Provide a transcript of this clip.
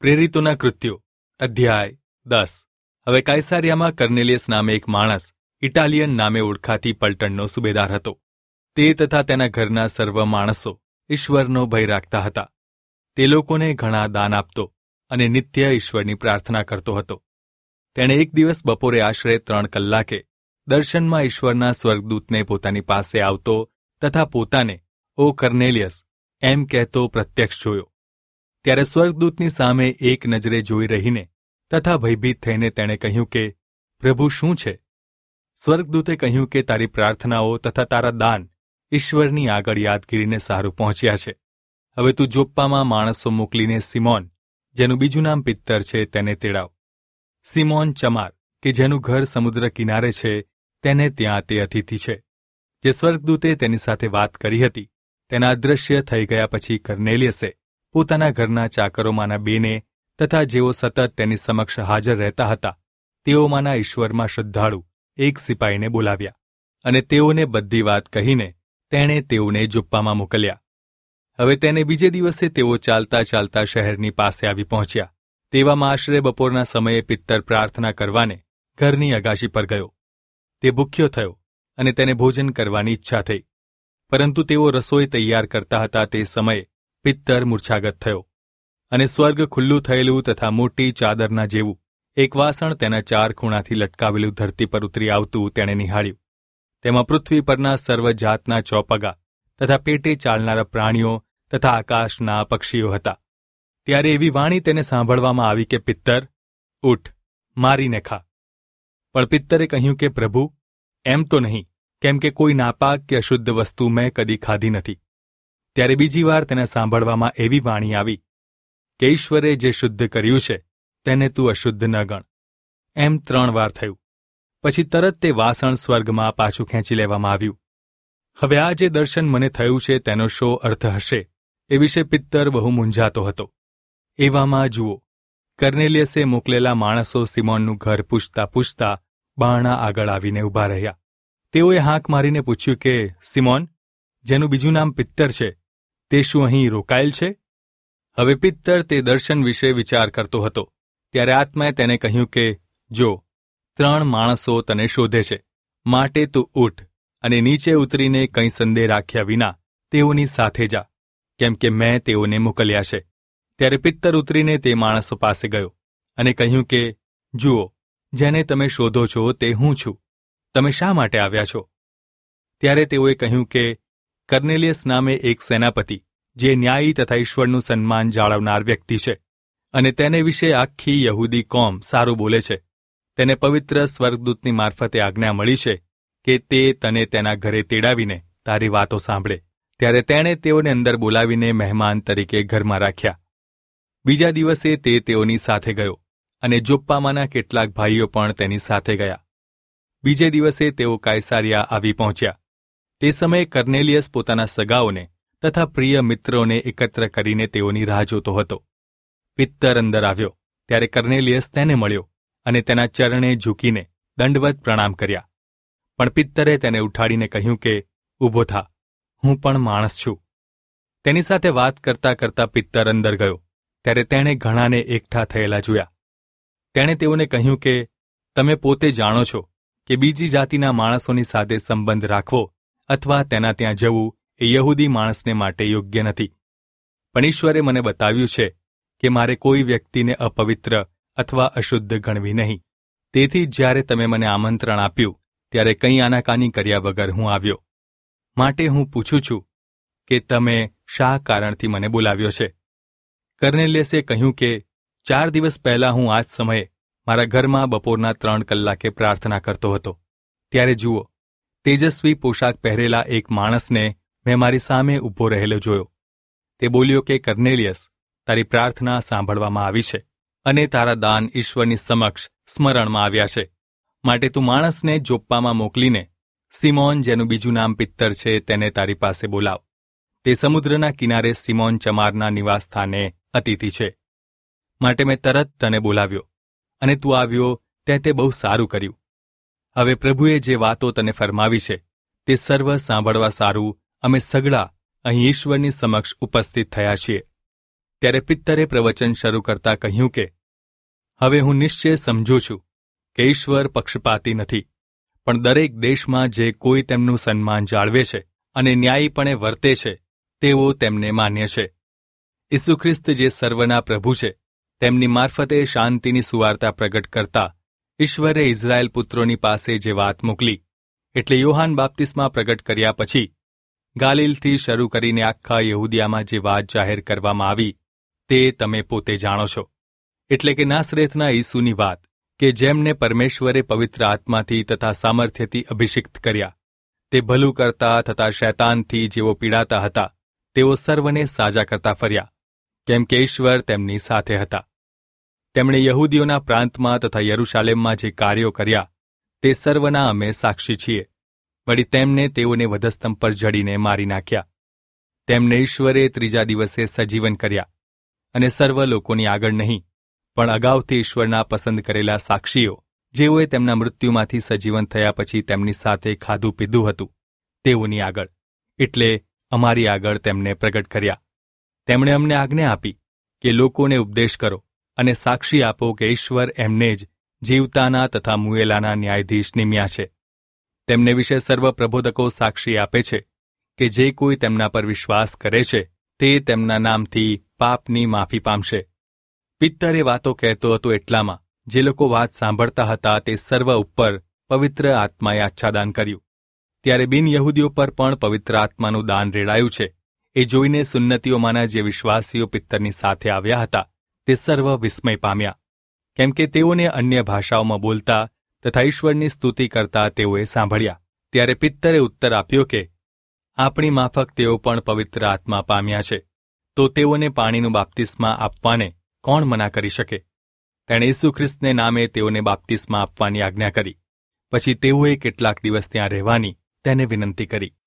પ્રેરિતોના કૃત્યો અધ્યાય 10। હવે કાયસારિયામાં કર્નેલિયસ નામે એક માણસ ઇટાલિયન નામે ઓળખાતી પલટણનો સુબેદાર હતો। તે તથા તેના ઘરના સર્વ માણસો ઈશ્વરનો ભય રાખતા હતા। તે લોકોને ઘણા દાન આપતો અને નિત્ય ઈશ્વરની પ્રાર્થના કરતો હતો। તેણે એક દિવસ બપોરે આશરે 3 કલાકે દર્શનમાં ઈશ્વરના સ્વર્ગદૂતને પોતાની પાસે આવતો તથા પોતાને ઓ કર્નેલિયસ એમ કહેતો પ્રત્યક્ષ જોયો। ત્યારે સ્વર્ગદૂતની સામે એક નજરે જોઈ રહીને તથા ભયભીત થઈને તેણે કહ્યું કે પ્રભુ શું છે? સ્વર્ગદૂતે કહ્યું કે તારી પ્રાર્થનાઓ તથા તારા દાન ઈશ્વરની આગળ યાદગીરીને સારું પહોંચ્યા છે। હવે તું જોપ્પામાં માણસો મોકલીને સિમોન, જેનું બીજું નામ પિત્તર છે, તેને તેડાવ। સિમોન ચમાર, કે જેનું ઘર સમુદ્ર કિનારે છે, તેને ત્યાં તે અતિથિ છે। જે સ્વર્ગદૂતે તેની સાથે વાત કરી હતી તેના અદૃશ્ય થઈ ગયા પછી કર્નેલિયસે પોતાના ઘરના ચાકરોમાંના 2ને તથા જેઓ સતત તેની સમક્ષ હાજર રહેતા હતા તેઓમાંના ઈશ્વરમાં શ્રદ્ધાળુ એક સિપાહીને બોલાવ્યા અને તેઓને બધી વાત કહીને તેણે તેઓને જોપ્પામાં મોકલ્યા। હવે તેને બીજે દિવસે તેઓ ચાલતા ચાલતા શહેરની પાસે આવી પહોંચ્યા। તેવામાં આશરે બપોરના સમયે પિત્તર પ્રાર્થના કરવાને ઘરની અગાશી પર ગયો। તે ભૂખ્યો થયો અને તેને ભોજન કરવાની ઈચ્છા થઈ, પરંતુ તેઓ રસોઈ તૈયાર કરતા હતા તે સમયે પિત્તર મૂર્છાગત થયો અને સ્વર્ગ ખુલ્લું થયેલું તથા મોટી ચાદરના જેવું એક વાસણ તેના 4 ખૂણાથી લટકાવેલું ધરતી પર ઉતરી આવતું તેણે નિહાળ્યું। તેમાં પૃથ્વી પરના સર્વ જાતના ચોપગા તથા પેટે ચાલનારા પ્રાણીઓ તથા આકાશના પક્ષીઓ હતા। ત્યારે એવી વાણી તેને સાંભળવામાં આવી કે પિત્તર, ઉઠ, મારીને ખા। પણ પિત્તરે કહ્યું કે પ્રભુ, એમ તો નહીં, કેમ કે કોઈ નાપાક કે અશુદ્ધ વસ્તુ મેં કદી ખાધી નથી। ત્યારે બીજી વાર તેને સાંભળવામાં એવી વાણી આવી કે ઈશ્વરે જે શુદ્ધ કર્યું છે તેને તું અશુદ્ધ ન ગણ। એમ 3 વાર થયું, પછી તરત તે વાસણ સ્વર્ગમાં પાછું ખેંચી લેવામાં આવ્યું। હવે આ જે દર્શન મને થયું છે તેનો શો અર્થ હશે એ વિશે પિત્તર બહુ મૂંઝાતો હતો। એવામાં જુઓ, કર્નેલિયસે મોકલેલા માણસો સિમોનનું ઘર પૂછતા પૂછતા બારણા આગળ આવીને ઊભા રહ્યા। તેઓએ હાંક મારીને પૂછ્યું કે સિમોન, જેનું બીજું નામ પિત્તર છે, તે શું અહીં રોકાયેલ છે? હવે પિત્તર તે દર્શન વિશે વિચાર કરતો હતો ત્યારે આત્માએ તેને કહ્યું કે જો, 3 માણસો તને શોધે છે, માટે તું ઉઠ અને નીચે ઉતરીને કંઈ સંદેહ રાખ્યા વિના તેઓની સાથે જા, કેમ કે મેં તેઓને મોકલ્યા છે। ત્યારે પિત્તર ઉતરીને તે માણસો પાસે ગયો અને કહ્યું કે જુઓ, જેને તમે શોધો છો તે હું છું। તમે શા માટે આવ્યા છો? ત્યારે તેઓએ કહ્યું કે કર્નેલિયસ નામે એક સેનાપતિ, જે ન્યાયી તથા ઈશ્વરનું સન્માન જાળવનાર વ્યક્તિ છે અને તેને વિશે આખી યહૂદી કોમ સારું બોલે છે, તેને પવિત્ર સ્વર્ગદૂતની મારફતે આજ્ઞા મળી છે કે તે તને તેના ઘરે તેડાવીને તારી વાતો સાંભળે। ત્યારે તેણે તેઓને અંદર બોલાવીને મહેમાન તરીકે ઘરમાં રાખ્યા। બીજા દિવસે તે તેઓની સાથે ગયો અને જોપ્પામાંના કેટલાક ભાઈઓ પણ તેની સાથે ગયા। બીજે દિવસે તેઓ કાયસારિયા આવી પહોંચ્યા। તે સમયે કર્નેલિયસ પોતાના સગાઓને તથા પ્રિય મિત્રોને એકત્ર કરીને તેઓની રાહ જોતો હતો। પિત્તર અંદર આવ્યો ત્યારે કર્નેલિયસ તેને મળ્યો અને તેના ચરણે ઝૂકીને દંડવત પ્રણામ કર્યા। પણ પિત્તરે તેને ઉઠાડીને કહ્યું કે ઊભો થા, હું પણ માણસ છું। તેની સાથે વાત કરતા કરતા પિત્તર અંદર ગયો ત્યારે તેણે ઘણાને એકઠા થયેલા જોયા। તેણે તેઓને કહ્યું કે તમે પોતે જાણો છો કે બીજી જાતિના માણસોની સાથે સંબંધ રાખવો અથવા તેના ત્યાં જવું એ યહૂદી માણસને માટે યોગ્ય નથી। પણ ઈશ્વરે મને બતાવ્યું છે કે મારે કોઈ વ્યક્તિને અપવિત્ર અથવા અશુદ્ધ ગણવી નહીં। તેથી જ્યારે તમે મને આમંત્રણ આપ્યું ત્યારે કંઈ આનાકાની કર્યા વગર હું આવ્યો। માટે હું પૂછું છું કે તમે શા કારણથી મને બોલાવ્યો છે? કર્નેલિયસે કહ્યું કે 4 દિવસ પહેલાં હું આ જ સમયે મારા ઘરમાં બપોરના 3 કલાકે પ્રાર્થના કરતો હતો, ત્યારે જુઓ, તેજસ્વી પોશાક પહેરેલા એક માણસને મેં મારી સામે ઊભો રહેલો જોયો। તે બોલ્યો કે કર્નેલિયસ, તારી પ્રાર્થના સાંભળવામાં આવી છે અને તારા દાન ઈશ્વરની સમક્ષ સ્મરણમાં આવ્યા છે। માટે તું માણસને જોપ્પામાં મોકલીને સિમોન, જેનું બીજું નામ પિત્તર છે, તેને તારી પાસે બોલાવ। તે સમુદ્રના કિનારે સિમોન ચમારના નિવાસસ્થાને અતિથિ છે। માટે મેં તરત તને બોલાવ્યો અને તું આવ્યો તે બહુ સારું કર્યું। હવે પ્રભુએ જે વાતો તને ફરમાવી છે તે સર્વ સાંભળવા સારું અમે સગળા અહીં ઈશ્વરની સમક્ષ ઉપસ્થિત થયા છીએ। ત્યારે પિત્તરે પ્રવચન શરૂ કરતા કહ્યું કે હવે હું નિશ્ચય સમજું છું કે ઈશ્વર પક્ષપાતી નથી, પણ દરેક દેશમાં જે કોઈ તેમનું સન્માન જાળવે છે અને ન્યાયીપણે વર્તે છે તેઓ તેમને માન્ય છે. ઈસુ ખ્રિસ્ત જે સર્વના પ્રભુ છે, તેમની મારફતે શાંતિની સુવાર્તા પ્રગટ કરતા ઈશ્વરે ઇઝરાયેલ પુત્રોની પાસે જે વાત મોકલી, એટલે યોહાન બાપ્તિસ્મા પ્રગટ કર્યા પછી ગાલિલથી શરૂ કરીને આખા યહૂદિયામાં જે વાત જાહેર કરવામાં આવી તે તમે પોતે જાણો છો. એટલે કે નાસરેથના ઈસુની વાત, કે જેમને પરમેશ્વરે પવિત્ર આત્માથી તથા સામર્થ્યથી અભિષિક્ત કર્યા, તે ભલું કરતા તથા શૈતાનથી જેઓ પીડાતા હતા તેઓ સર્વને સાજા કરતા ફર્યા, કેમ કે ઈશ્વર તેમની સાથે હતા. તેમણે યહૂદીઓના પ્રાંતમાં તથા યરૂશાલેમમાં જે કાર્યો કર્યા તે સર્વના અમે સાક્ષી છીએ. વળી તેમને તેઓને વધસ્તંભ પર જડીને મારી નાખ્યા. તેમને ઈશ્વરે ત્રીજા દિવસે સજીવન કર્યા, અને સર્વ લોકોની આગળ નહીં, પણ અગાઉથી ઈશ્વરના પસંદ કરેલા સાક્ષીઓ, જેઓએ તેમના મૃત્યુમાંથી સજીવન થયા પછી તેમની સાથે ખાધું પીધું હતું, તેઓની આગળ, એટલે અમારી આગળ તેમને પ્રગટ કર્યા. તેમણે અમને આજ્ઞા આપી કે લોકોને ઉપદેશ કરો અને સાક્ષી આપો કે ઈશ્વર એમને જ જીવતાના તથા મુએલાના ન્યાયાધીશ નિમ્યા છે. તેમને વિશે સર્વ પ્રબોધકો સાક્ષી આપે છે કે જે કોઈ તેમના પર વિશ્વાસ કરે છે તે તેમના નામથી પાપની માફી પામશે. પિત્તરે વાતો કહેતો હતો એટલામાં જે લોકો વાત સાંભળતા હતા તે સર્વ ઉપર પવિત્ર આત્માએ આચ્છાદાન કર્યું. ત્યારે બિનયહૂદીઓ પર પણ પવિત્ર આત્માનું દાન રેડાયું છે. એ જોઈને સુન્નતીઓમાંના જે વિશ્વાસીઓ પિત્તરની સાથે આવ્યા હતા તે સર્વ વિસ્મય પામ્યા, કેમ કે તેઓને અન્ય ભાષાઓમાં બોલતા તથા ઈશ્વરની સ્તુતિ કરતા તેઓએ સાંભળ્યા. ત્યારે પિત્તરે ઉત્તર આપ્યો કે આપણી માફક તેઓ પણ પવિત્ર આત્મા પામ્યા છે, તો તેઓને પાણીનું બાપ્તિસ્મા આપવાને કોણ મના કરી શકે? તેણે ઈસુ ખ્રિસ્તને નામે તેઓને બાપ્તિસ્મા આપવાની આજ્ઞા કરી. પછી તેઓએ કેટલાક દિવસ ત્યાં રહેવાની તેને વિનંતી કરી.